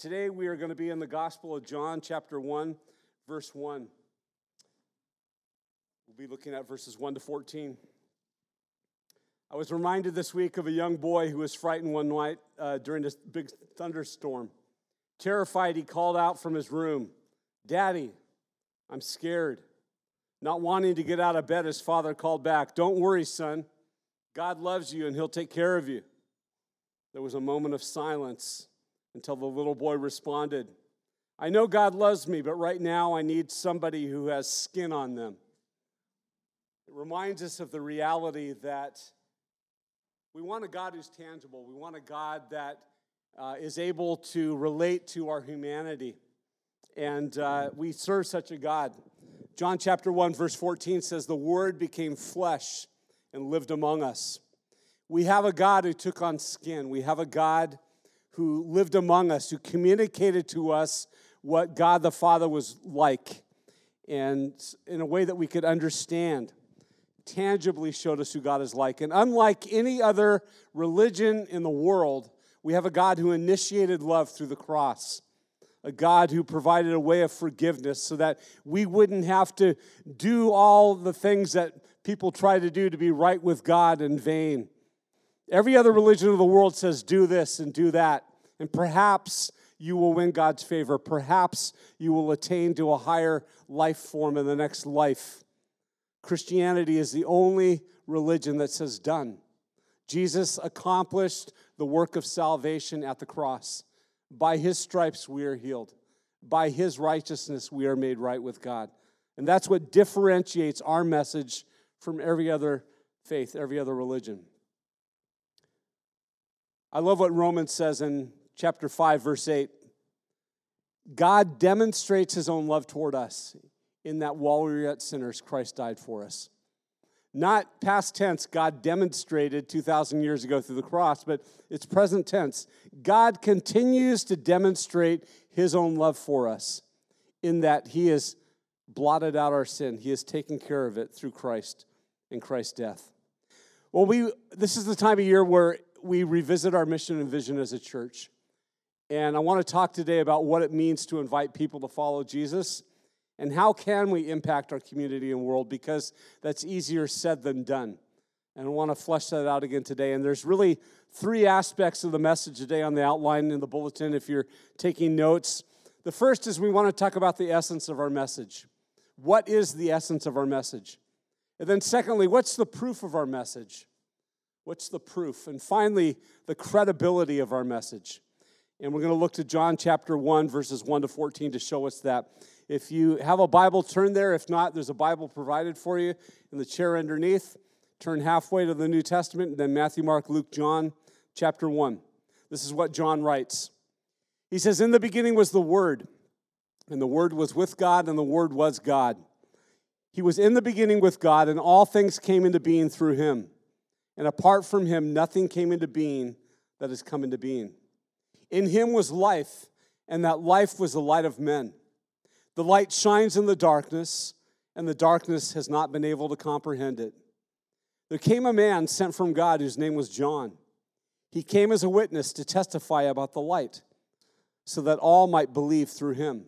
Today we are going to be in the Gospel of John, chapter 1, verse 1. We'll be looking at verses 1 to 14. I was reminded this week of a young boy who was frightened one night during this big thunderstorm. Terrified, he called out from his room, "Daddy, I'm scared." Not wanting to get out of bed, his father called back, "Don't worry, son. God loves you and he'll take care of you." There was a moment of silence until the little boy responded, "I know God loves me, but right now I need somebody who has skin on them." It reminds us of the reality that we want a God who's tangible. We want a God that is able to relate to our humanity. And we serve such a God. John chapter 1, verse 14 says, "The Word became flesh and lived among us." We have a God who took on skin. We have a God who lived among us, who communicated to us what God the Father was like, and in a way that we could understand, tangibly showed us who God is like. And unlike any other religion in the world, we have a God who initiated love through the cross, a God who provided a way of forgiveness so that we wouldn't have to do all the things that people try to do to be right with God in vain. Every other religion of the world says, do this and do that, and perhaps you will win God's favor. Perhaps you will attain to a higher life form in the next life. Christianity is the only religion that says done. Jesus accomplished the work of salvation at the cross. By his stripes we are healed. By his righteousness we are made right with God. And that's what differentiates our message from every other faith, every other religion. I love what Romans says in chapter 5, verse 8. God demonstrates his own love toward us in that while we were yet sinners, Christ died for us. Not past tense, God demonstrated 2,000 years ago through the cross, but it's present tense. God continues to demonstrate his own love for us in that he has blotted out our sin. He has taken care of it through Christ and Christ's death. Well, this is the time of year where we revisit our mission and vision as a church. And I want to talk today about what it means to invite people to follow Jesus and how can we impact our community and world, because that's easier said than done. And I want to flesh that out again today. And there's really three aspects of the message today on the outline in the bulletin if you're taking notes. The first is we want to talk about the essence of our message. What is the essence of our message? And then secondly, what's the proof of our message? What's the proof? And finally, the credibility of our message. And we're going to look to John chapter 1, verses 1 to 14 to show us that. If you have a Bible, turn there. If not, there's a Bible provided for you in the chair underneath. Turn halfway to the New Testament, and then Matthew, Mark, Luke, John, chapter 1. This is what John writes. He says, "In the beginning was the Word, and the Word was with God, and the Word was God. He was in the beginning with God, and all things came into being through him. And apart from him, nothing came into being that has come into being. In him was life, and that life was the light of men. The light shines in the darkness, and the darkness has not been able to comprehend it. There came a man sent from God whose name was John. He came as a witness to testify about the light, so that all might believe through him.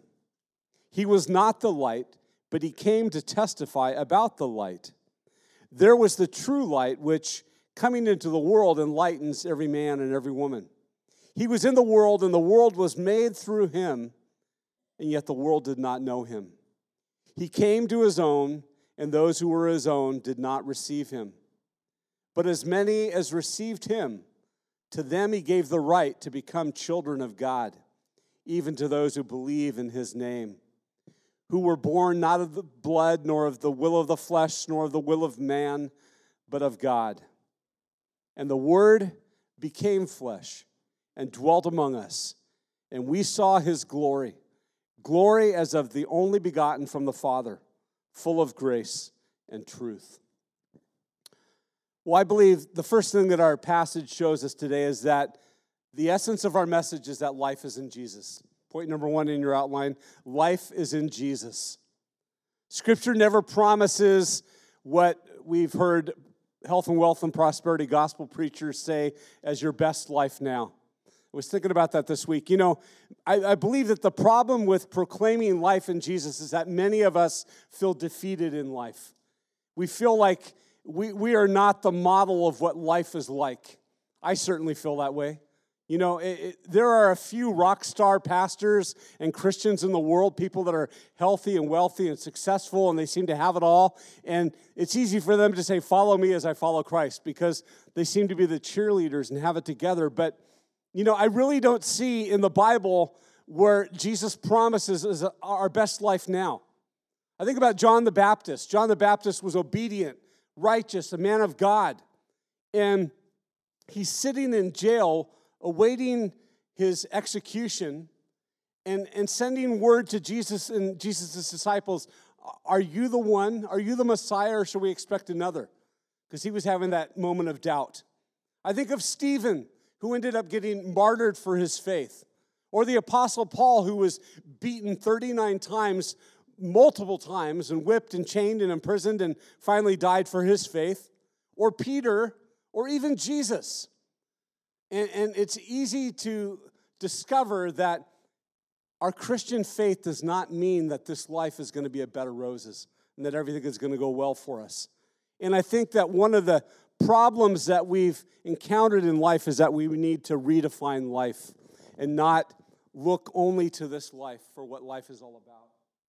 He was not the light, but he came to testify about the light. There was the true light, which coming into the world enlightens every man and every woman. He was in the world, and the world was made through him, and yet the world did not know him. He came to his own, and those who were his own did not receive him. But as many as received him, to them he gave the right to become children of God, even to those who believe in his name, who were born not of the blood, nor of the will of the flesh, nor of the will of man, but of God. And the Word became flesh and dwelt among us, and we saw his glory, glory as of the only begotten from the Father, full of grace and truth." Well, I believe the first thing that our passage shows us today is that the essence of our message is that life is in Jesus. Point number one in your outline, life is in Jesus. Scripture never promises what we've heard health and wealth and prosperity gospel preachers say as your best life now. I was thinking about that this week. You know, I believe that the problem with proclaiming life in Jesus is that many of us feel defeated in life. We feel like we are not the model of what life is like. I certainly feel that way. You know, there are a few rock star pastors and Christians in the world, people that are healthy and wealthy and successful, and they seem to have it all. And it's easy for them to say, follow me as I follow Christ, because they seem to be the cheerleaders and have it together. But, you know, I really don't see in the Bible where Jesus promises is our best life now. I think about John the Baptist. John the Baptist was obedient, righteous, a man of God. And he's sitting in jail awaiting his execution and sending word to Jesus and Jesus' disciples, are you the one? Are you the Messiah, or should we expect another? Because he was having that moment of doubt. I think of Stephen, who ended up getting martyred for his faith. Or the Apostle Paul, who was beaten 39 times, multiple times, and whipped and chained and imprisoned and finally died for his faith. Or Peter, or even Jesus. And it's easy to discover that our Christian faith does not mean that this life is going to be a bed of roses and that everything is going to go well for us. And I think that one of the problems that we've encountered in life is that we need to redefine life and not look only to this life for what life is all about.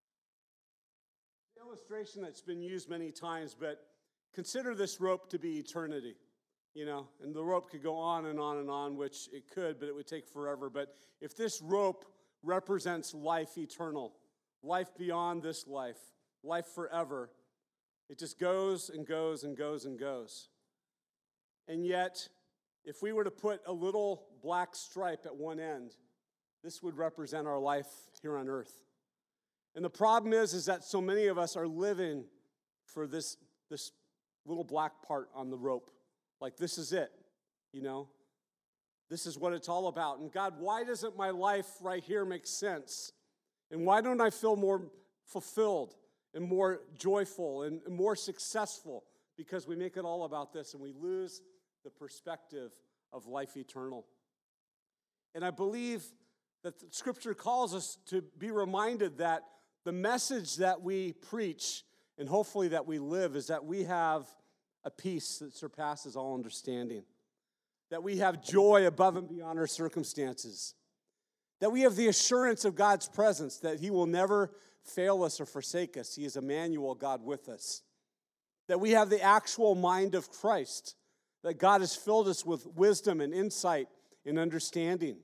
The illustration that's been used many times, but consider this rope to be eternity. You know, and the rope could go on and on and on, which it could, but it would take forever. But if this rope represents life eternal, life beyond this life, life forever, it just goes and goes and goes and goes. And yet, if we were to put a little black stripe at one end, this would represent our life here on earth. And the problem is that so many of us are living for this little black part on the rope. Like, this is it, you know? This is what it's all about. And God, why doesn't my life right here make sense? And why don't I feel more fulfilled and more joyful and more successful? Because we make it all about this and we lose the perspective of life eternal. And I believe that the Scripture calls us to be reminded that the message that we preach and hopefully that we live is that we have a peace that surpasses all understanding, that we have joy above and beyond our circumstances, that we have the assurance of God's presence, that He will never fail us or forsake us. He is Emmanuel, God with us, that we have the actual mind of Christ, that God has filled us with wisdom and insight and understanding,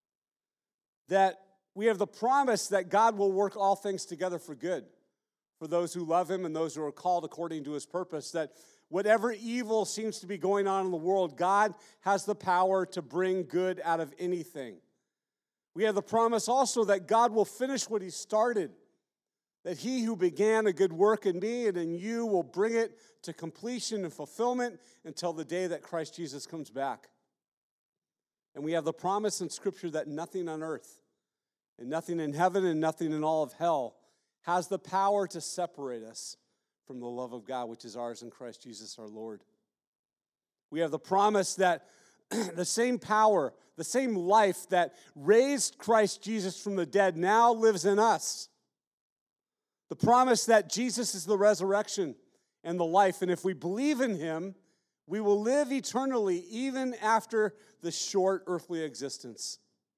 that we have the promise that God will work all things together for good, for those who love Him and those who are called according to His purpose, that whatever evil seems to be going on in the world, God has the power to bring good out of anything. We have the promise also that God will finish what He started, that He who began a good work in me and in you will bring it to completion and fulfillment until the day that Christ Jesus comes back. And we have the promise in Scripture that nothing on earth and nothing in heaven and nothing in all of hell has the power to separate us from the love of God, which is ours in Christ Jesus our Lord. We have the promise that the same power, the same life that raised Christ Jesus from the dead now lives in us. The promise that Jesus is the resurrection and the life, and if we believe in Him, we will live eternally even after this short earthly existence.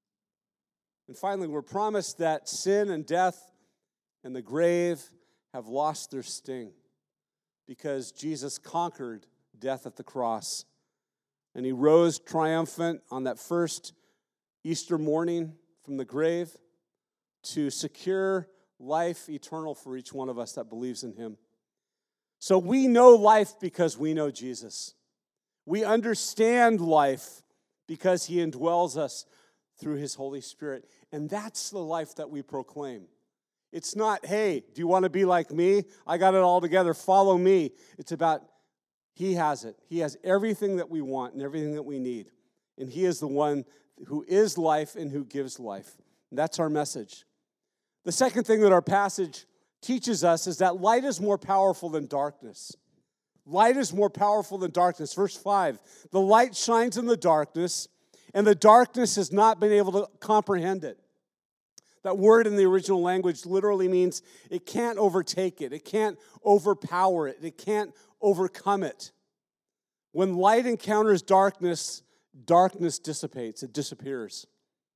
And finally, we're promised that sin and death and the grave have lost their sting because Jesus conquered death at the cross. And He rose triumphant on that first Easter morning from the grave to secure life eternal for each one of us that believes in Him. So we know life because we know Jesus. We understand life because He indwells us through His Holy Spirit. And that's the life that we proclaim. It's not, hey, do you want to be like me? I got it all together. Follow me. It's about He has it. He has everything that we want and everything that we need. And He is the one who is life and who gives life. And that's our message. The second thing that our passage teaches us is that light is more powerful than darkness. Light is more powerful than darkness. Verse 5, the light shines in the darkness, And the darkness has not been able to comprehend it. That word in the original language literally means it can't overtake it. It can't overpower it. It can't overcome it. When light encounters darkness, darkness dissipates. It disappears.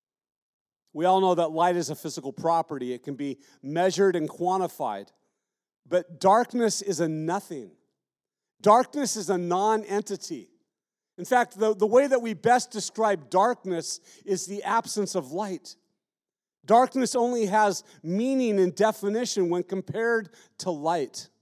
We all know that light is a physical property. It can be measured and quantified. But darkness is a nothing. Darkness is a non-entity. In fact, the way that we best describe darkness is the absence of light. Darkness only has meaning and definition when compared to light.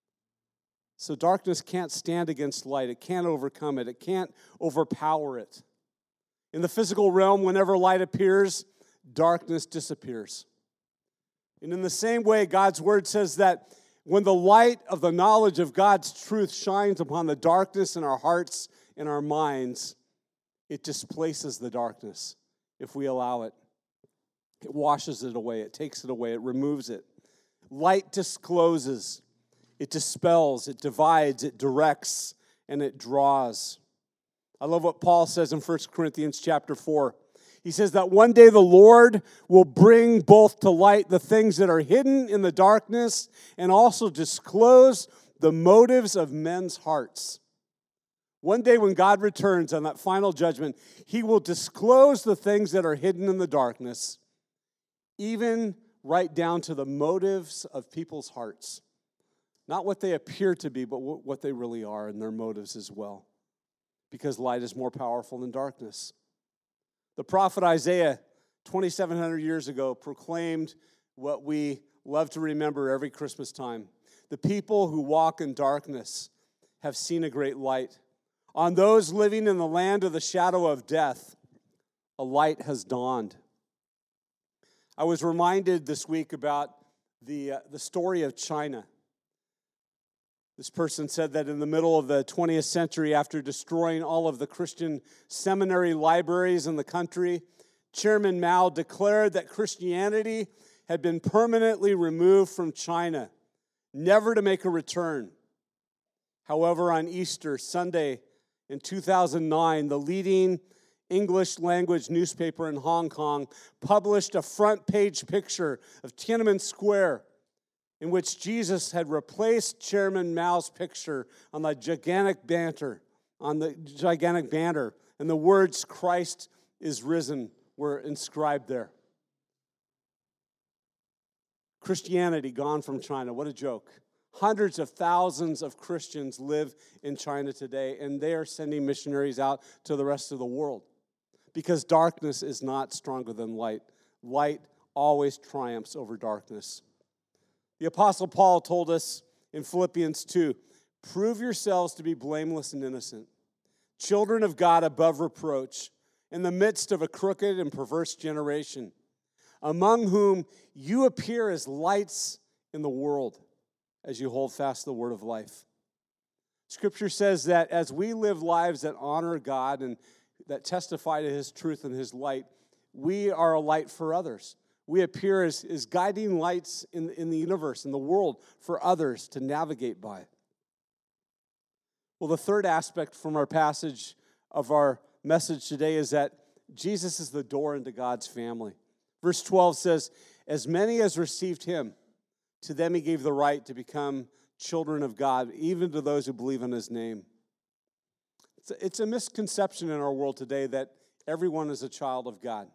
So darkness can't stand against light. It can't overcome it. It can't overpower it. In the physical realm, whenever light appears, darkness disappears. And in the same way, God's word says that when the light of the knowledge of God's truth shines upon the darkness in our hearts and our minds, it displaces the darkness if we allow it. It washes it away. It takes it away. It removes it. Light discloses. It dispels. It divides. It directs. And it draws. I love what Paul says in 1 Corinthians chapter 4. He says that one day the Lord will bring both to light the things that are hidden in the darkness and also disclose the motives of men's hearts. One day when God returns on that final judgment, He will disclose the things that are hidden in the darkness, even right down to the motives of people's hearts. Not what they appear to be, but what they really are and their motives as well. Because light is more powerful than darkness. The prophet Isaiah, 2,700 years ago, proclaimed what we love to remember every Christmas time. The people who walk in darkness have seen a great light. On those living in the land of the shadow of death, a light has dawned. I was reminded this week about the story of China. This person said that in the middle of the 20th century, after destroying all of the Christian seminary libraries in the country, Chairman Mao declared that Christianity had been permanently removed from China, never to make a return. However, on Easter Sunday in 2009, the leading English language newspaper in Hong Kong published a front page picture of Tiananmen Square in which Jesus had replaced Chairman Mao's picture on the gigantic banner, and the words "Christ is risen" were inscribed there. Christianity gone from China. What a joke. Hundreds of thousands of Christians live in China today, and they are sending missionaries out to the rest of the world. Because darkness is not stronger than light. Light always triumphs over darkness. The Apostle Paul told us in Philippians 2, prove yourselves to be blameless and innocent, children of God above reproach, in the midst of a crooked and perverse generation, among whom you appear as lights in the world as you hold fast the word of life. Scripture says that as we live lives that honor God and that testify to His truth and His light, we are a light for others. We appear as guiding lights in the universe, in the world, for others to navigate by. Well, the third aspect from our passage of our message today is that Jesus is the door into God's family. Verse 12 says, as many as received Him, to them He gave the right to become children of God, even to those who believe in His name. It's a misconception in our world today that everyone is a child of God.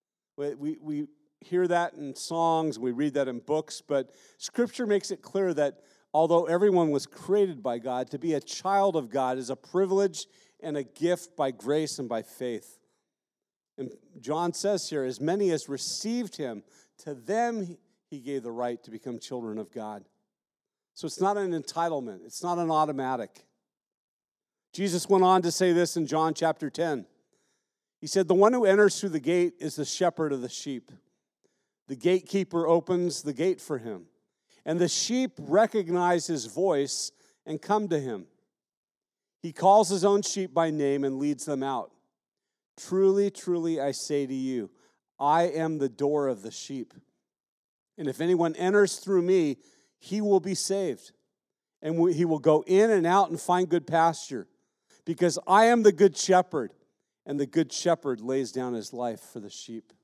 We hear that in songs, we read that in books, but Scripture makes it clear that although everyone was created by God, to be a child of God is a privilege and a gift by grace and by faith. And John says here, as many as received Him, to them He gave the right to become children of God. So it's not an entitlement. It's not an automatic. Jesus went on to say this in John chapter 10. He said, the one who enters through the gate is the shepherd of the sheep. The gatekeeper opens the gate for him, and the sheep recognize his voice and come to him. He calls his own sheep by name and leads them out. Truly, truly, I say to you, I am the door of the sheep. And if anyone enters through me, he will be saved. And he will go in and out and find good pasture. Because I am the good shepherd, And the good shepherd lays down his life for the sheep.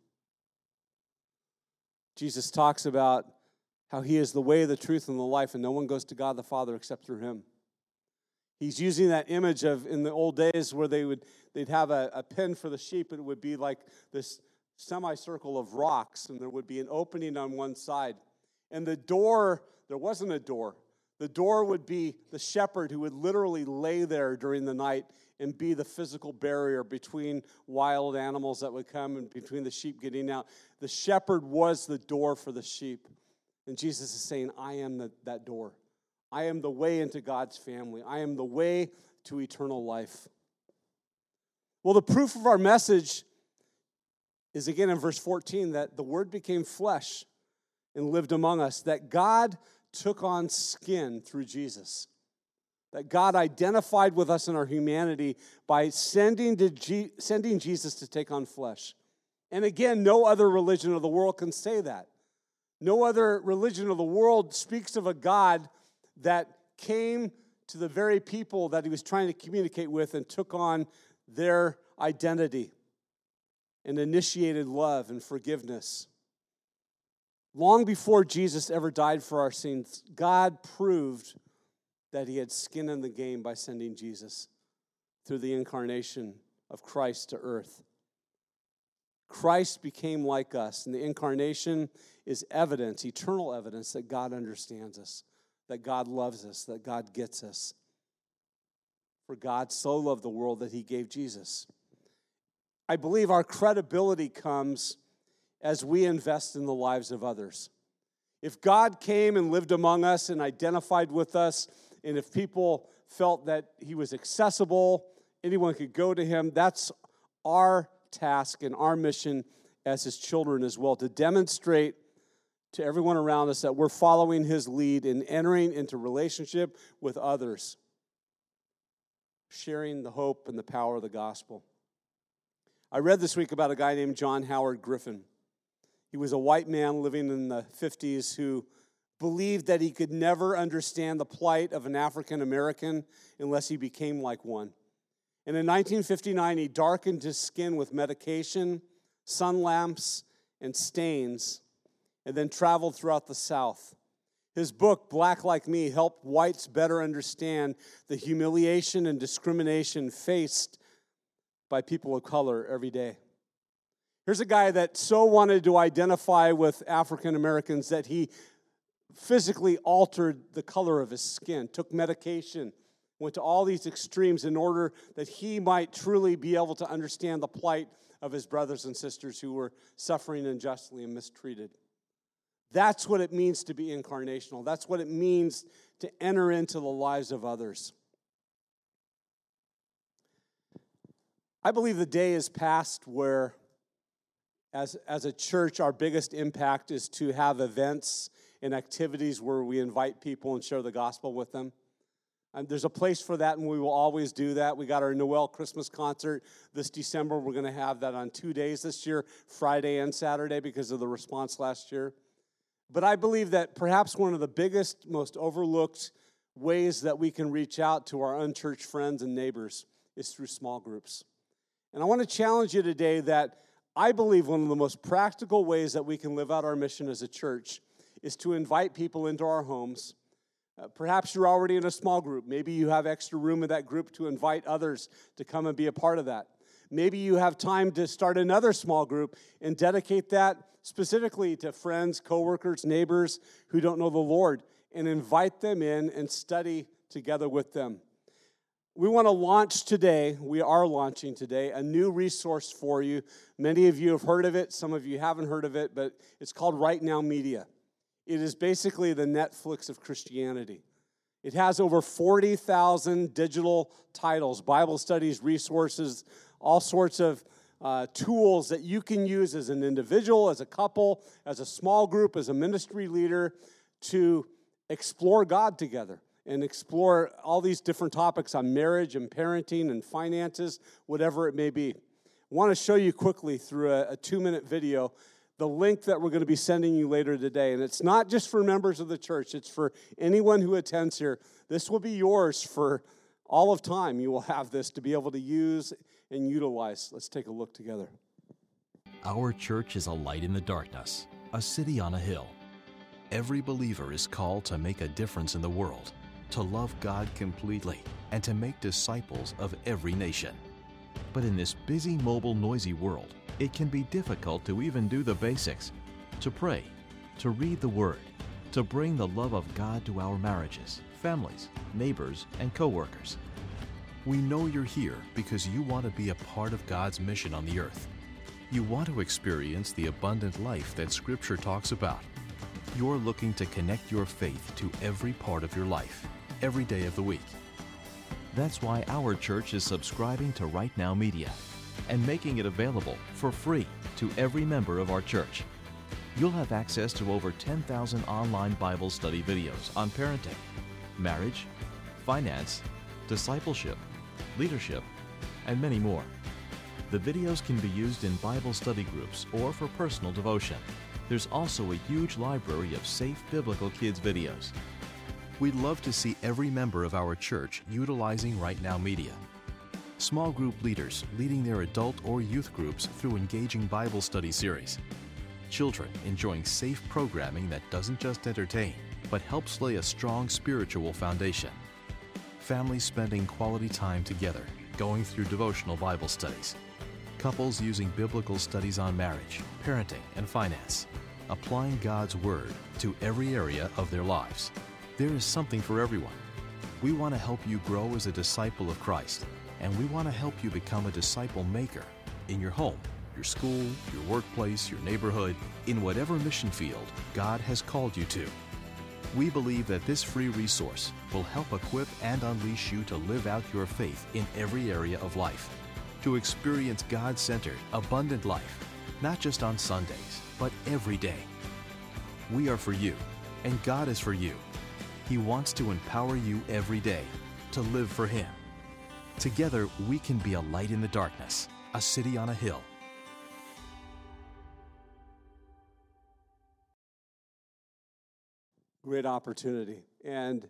Jesus talks about how he is the way, the truth, and the life, and no one goes to God the Father except through him. He's using that image of in the old days where they'd have a pen for the sheep, and it would be like this semicircle of rocks, and there would be an opening on one side. And the door, there wasn't a door. The door would be the shepherd who would literally lay there during the night and be the physical barrier between wild animals that would come and between the sheep getting out. The shepherd was the door for the sheep. And Jesus is saying, I am that door. I am the way into God's family. I am the way to eternal life. Well, the proof of our message is again in verse 14, that the Word became flesh and lived among us, that God took on skin through Jesus, that God identified with us in our humanity by sending Jesus to take on flesh. And again, no other religion of the world can say that. No other religion of the world speaks of a God that came to the very people that he was trying to communicate with and took on their identity and initiated love and forgiveness. Long before Jesus ever died for our sins, God proved that he had skin in the game by sending Jesus through the incarnation of Christ to earth. Christ became like us, and the incarnation is evidence, eternal evidence, that God understands us, that God loves us, that God gets us. For God so loved the world that he gave Jesus. I believe our credibility comes as we invest in the lives of others. If God came and lived among us and identified with us, and if people felt that he was accessible, anyone could go to him, that's our task and our mission as his children as well, to demonstrate to everyone around us that we're following his lead and entering into relationship with others, sharing the hope and the power of the gospel. I read this week about a guy named John Howard Griffin. He was a white man living in the 50s who believed that he could never understand the plight of an African American unless he became like one. And in 1959, he darkened his skin with medication, sun lamps, and stains, and then traveled throughout the South. His book, Black Like Me, helped whites better understand the humiliation and discrimination faced by people of color every day. Here's a guy that so wanted to identify with African Americans that he physically altered the color of his skin, took medication, went to all these extremes in order that he might truly be able to understand the plight of his brothers and sisters who were suffering unjustly and mistreated. That's what it means to be incarnational. That's what it means to enter into the lives of others. I believe the day is past where, as a church, our biggest impact is to have events and activities where we invite people and share the gospel with them. And there's a place for that, and we will always do that. We got our Noel Christmas concert this December. We're going to have that on 2 days this year, Friday and Saturday, because of the response last year. But I believe that perhaps one of the biggest, most overlooked ways that we can reach out to our unchurched friends and neighbors is through small groups. And I want to challenge you today that I believe one of the most practical ways that we can live out our mission as a church is to invite people into our homes. Perhaps you're already in a small group. Maybe you have extra room in that group to invite others to come and be a part of that. Maybe you have time to start another small group and dedicate that specifically to friends, coworkers, neighbors who don't know the Lord, and invite them in and study together with them. We want to launch today, we are launching today, a new resource for you. Many of you have heard of it, some of you haven't heard of it, but it's called Right Now Media. It is basically the Netflix of Christianity. It has over 40,000 digital titles, Bible studies, resources, all sorts of tools that you can use as an individual, as a couple, as a small group, as a ministry leader to explore God together and explore all these different topics on marriage and parenting and finances, whatever it may be. I want to show you quickly through a 2-minute video the link that we're going to be sending you later today. And it's not just for members of the church. It's for anyone who attends here. This will be yours for all of time. You will have this to be able to use and utilize. Let's take a look together. Our church is a light in the darkness, a city on a hill. Every believer is called to make a difference in the world, to love God completely, and to make disciples of every nation. But in this busy, mobile, noisy world, it can be difficult to even do the basics, to pray, to read the Word, to bring the love of God to our marriages, families, neighbors, and co-workers. We know you're here because you want to be a part of God's mission on the earth. You want to experience the abundant life that Scripture talks about. You're looking to connect your faith to every part of your life, every day of the week. That's why our church is subscribing to Right Now Media and making it available for free to every member of our church. You'll have access to over 10,000 online Bible study videos on parenting, marriage, finance, discipleship, leadership, and many more. The videos can be used in Bible study groups or for personal devotion. There's also a huge library of safe biblical kids videos. We'd love to see every member of our church utilizing Right Now Media. Small group leaders leading their adult or youth groups through engaging Bible study series. Children enjoying safe programming that doesn't just entertain, but helps lay a strong spiritual foundation. Families spending quality time together, going through devotional Bible studies. Couples using biblical studies on marriage, parenting, and finance, applying God's Word to every area of their lives. There is something for everyone. We want to help you grow as a disciple of Christ, and we want to help you become a disciple maker in your home, your school, your workplace, your neighborhood, in whatever mission field God has called you to. We believe that this free resource will help equip and unleash you to live out your faith in every area of life, to experience God-centered, abundant life, not just on Sundays, but every day. We are for you, and God is for you. He wants to empower you every day to live for Him. Together, we can be a light in the darkness, a city on a hill. Great opportunity. And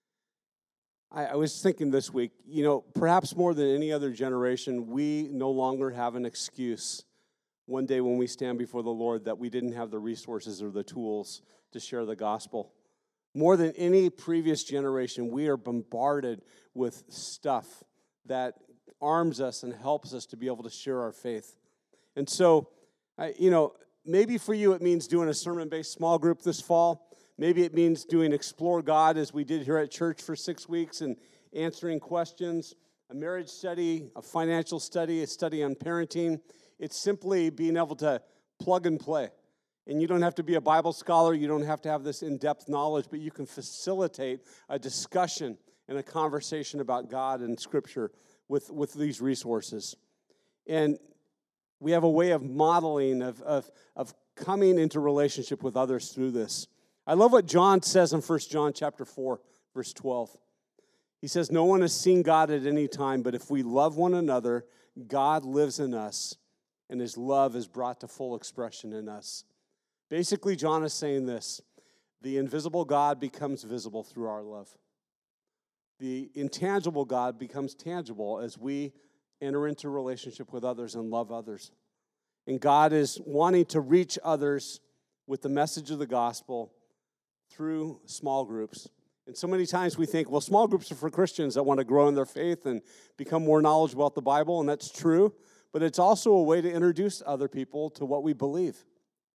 I was thinking this week, perhaps more than any other generation, we no longer have an excuse one day when we stand before the Lord that we didn't have the resources or the tools to share the gospel. More than any previous generation, we are bombarded with stuff that arms us and helps us to be able to share our faith. And so, maybe for you it means doing a sermon-based small group this fall. Maybe it means doing Explore God as we did here at church for 6 weeks and answering questions, a marriage study, a financial study, a study on parenting. It's simply being able to plug and play. And you don't have to be a Bible scholar. You don't have to have this in-depth knowledge, but you can facilitate a discussion and a conversation about God and Scripture with these resources. And we have a way of modeling, of coming into relationship with others through this. I love what John says in 1 John chapter 4, verse 12. He says, "No one has seen God at any time, but if we love one another, God lives in us, and His love is brought to full expression in us." Basically, John is saying this: the invisible God becomes visible through our love. The intangible God becomes tangible as we enter into relationship with others and love others. And God is wanting to reach others with the message of the gospel through small groups. And so many times we think, well, small groups are for Christians that want to grow in their faith and become more knowledgeable about the Bible, and that's true. But it's also a way to introduce other people to what we believe.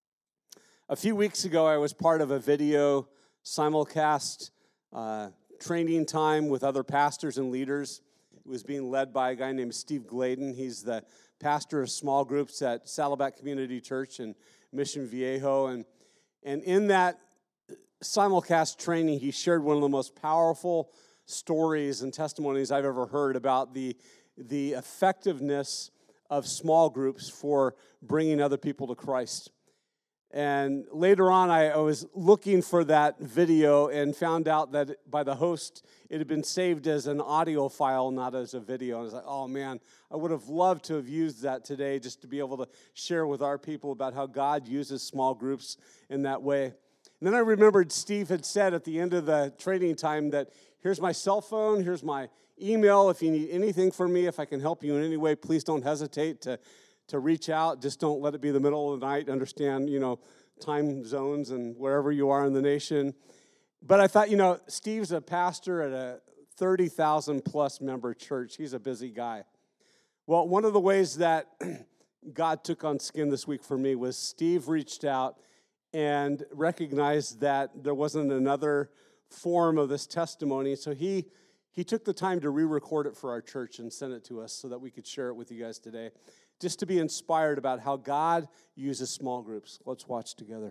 A few weeks ago, I was part of a video simulcast training time with other pastors and leaders. It was being led by a guy named Steve Gladen. He's the pastor of small groups at Saddleback Community Church in Mission Viejo. And in that simulcast training, he shared one of the most powerful stories and testimonies I've ever heard about the effectiveness of small groups for bringing other people to Christ. And later on, I was looking for that video and found out that by the host, it had been saved as an audio file, not as a video. And I was like, oh man, I would have loved to have used that today just to be able to share with our people about how God uses small groups in that way. And then I remembered Steve had said at the end of the training time that here's my cell phone, here's my email. If you need anything from me, if I can help you in any way, please don't hesitate to reach out. Just don't let it be the middle of the night. Understand, time zones and wherever you are in the nation. But I thought, Steve's a pastor at a 30,000 plus member church. He's a busy guy. Well, one of the ways that God took on skin this week for me was Steve reached out and recognized that there wasn't another form of this testimony. So he took the time to re-record it for our church and send it to us so that we could share it with you guys today, just to be inspired about how God uses small groups. Let's watch together.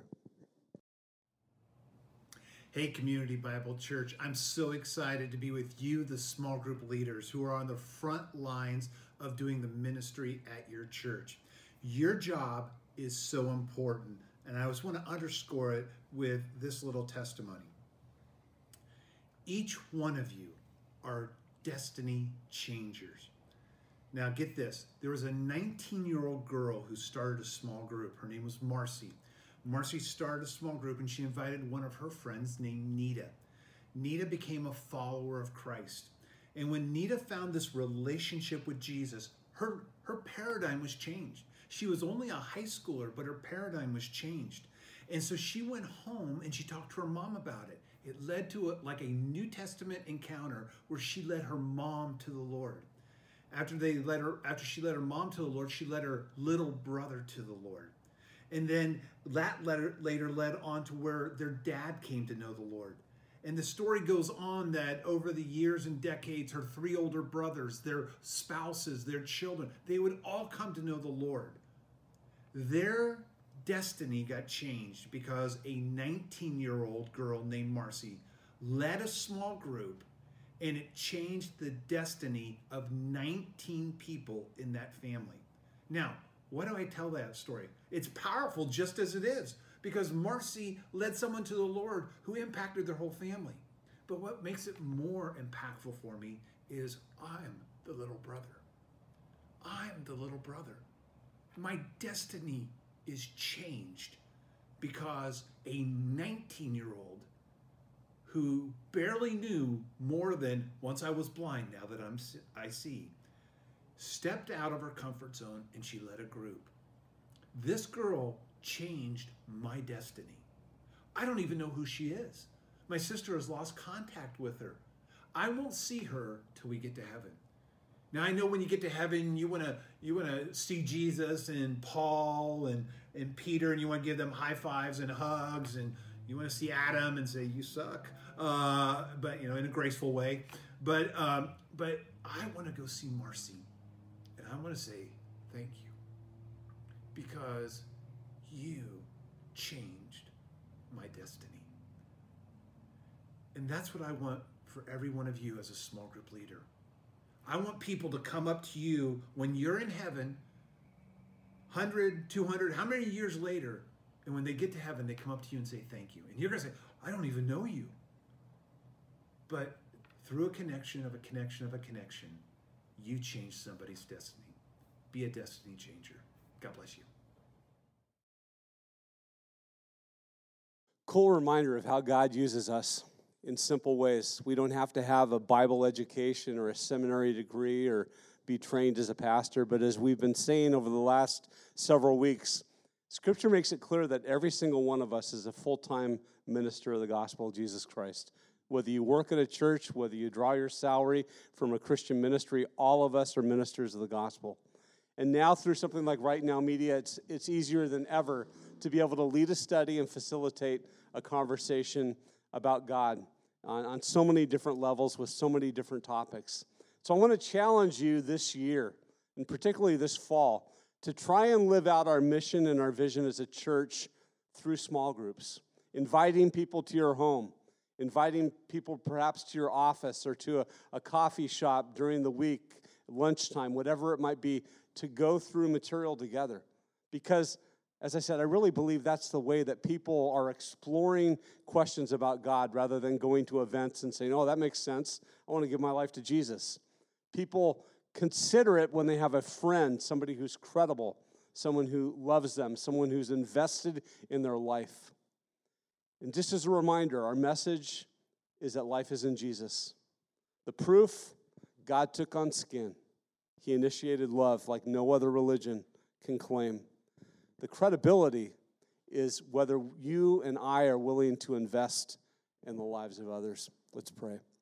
Hey, Community Bible Church. I'm so excited to be with you, the small group leaders who are on the front lines of doing the ministry at your church. Your job is so important, and I just want to underscore it with this little testimony. Each one of you are destiny changers. Now get this, there was a 19-year-old girl who started a small group. Her name was Marcy. Marcy started a small group and she invited one of her friends named Nita. Nita became a follower of Christ. And when Nita found this relationship with Jesus, her paradigm was changed. She was only a high schooler, but her paradigm was changed. And so she went home and she talked to her mom about it. It led to a New Testament encounter where she led her mom to the Lord. After she led her mom to the Lord, she led her little brother to the Lord. And then that later led on to where their dad came to know the Lord. And the story goes on that over the years and decades, her 3 older brothers, their spouses, their children, they would all come to know the Lord. Their destiny got changed because a 19-year-old girl named Marcy led a small group, and it changed the destiny of 19 people in that family. Now, why do I tell that story? It's powerful just as it is, because Marcy led someone to the Lord who impacted their whole family. But what makes it more impactful for me is I'm the little brother. I'm the little brother. My destiny is changed because a 19-year-old who barely knew more than once I was blind, now that I see, stepped out of her comfort zone and she led a group. This girl changed my destiny. I don't even know who she is. My sister has lost contact with her. I won't see her till we get to heaven. Now I know when you get to heaven, you wanna see Jesus and Paul and Peter, and you want to give them high fives and hugs, and you want to see Adam and say you suck, but in a graceful way. But I want to go see Marcy. I want to say thank you because you changed my destiny. And that's what I want for every one of you as a small group leader. I want people to come up to you when you're in heaven, 100, 200, how many years later, and when they get to heaven, they come up to you and say thank you. And you're going to say, I don't even know you. But through a connection of a connection of a connection, you change somebody's destiny. Be a destiny changer. God bless you. Cool reminder of how God uses us in simple ways. We don't have to have a Bible education or a seminary degree or be trained as a pastor, but as we've been saying over the last several weeks, Scripture makes it clear that every single one of us is a full-time minister of the gospel of Jesus Christ. Whether you work at a church, whether you draw your salary from a Christian ministry, all of us are ministers of the gospel. And now through something like Right Now Media, it's easier than ever to be able to lead a study and facilitate a conversation about God on so many different levels with so many different topics. So I want to challenge you this year, and particularly this fall, to try and live out our mission and our vision as a church through small groups, inviting people to your home, inviting people perhaps to your office or to a coffee shop during the week, lunchtime, whatever it might be, to go through material together. Because, as I said, I really believe that's the way that people are exploring questions about God rather than going to events and saying, oh, that makes sense. I want to give my life to Jesus. People consider it when they have a friend, somebody who's credible, someone who loves them, someone who's invested in their life. And just as a reminder, our message is that life is in Jesus. The proof, God took on skin. He initiated love like no other religion can claim. The credibility is whether you and I are willing to invest in the lives of others. Let's pray.